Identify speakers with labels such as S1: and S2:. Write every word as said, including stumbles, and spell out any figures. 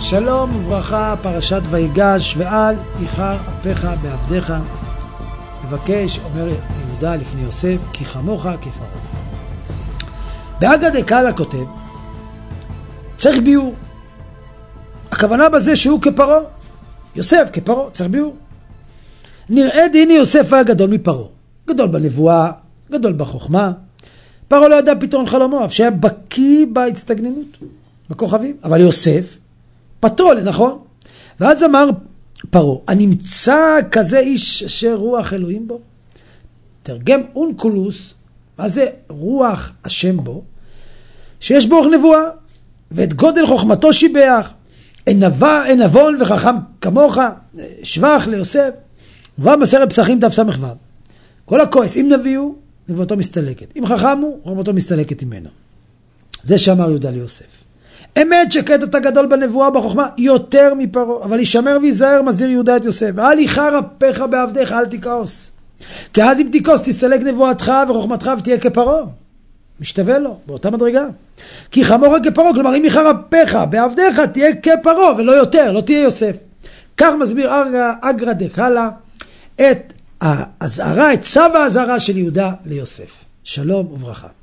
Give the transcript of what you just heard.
S1: שלום וברכה, פרשת ויגש, ואל איחר אפיך בעבדיך. מבקש, אומר יהודה לפני יוסף, כי חמוך כפרעה. בהגה דקאלה כותב, צריך ביור. הכוונה בזה שהוא כפרעה, יוסף כפרעה, צריך ביור. נראה דיני יוסף היה גדול מפרעה, גדול בנבואה, גדול בחוכמה. פרעה לא ידע פתרון חלומו, אף שהיה בקיא בהצטגננות, בכוכבים. אבל יוסף פטרול, נכון? ואז אמר פרעה, הנמצא כזה איש אשר רוח אלוהים בו. תרגם אונקולוס, מה זה רוח השם בו? שיש בו נבואה, ואת גודל חוכמתו שיבח. אין נבא, אין נבון וחכם כמוך, שבח ליוסף. ובא מסכת פסחים דף סמך ו'. כל הכועס, אם נביא הוא, נבואתו מסתלקת. אם חכם הוא, חוכמתו מסתלקת ממנו. זה שאמר יהודה ליוסף. אמת שקט אתה גדול בנבואה בחוכמה יותר מפרעה, אבל ישמר ויזהר, מזהיר יהודה את יוסף. ואל איחר אפיך בעבדיך, אל תכעוס. כי אז אם תכעוס תסתלק נבואתך וחוכמתך ותהיה כפרעה. משתווה לו, באותה מדרגה. כי חמוך כפרעה, כלומר אם איחר אפיך בעבדיך תהיה כפרעה ולא יותר, לא תהיה יוסף. כך מסביר אגרא דקאלה את האזהרה, את צו האזהרה של יהודה ליוסף. שלום וברכה.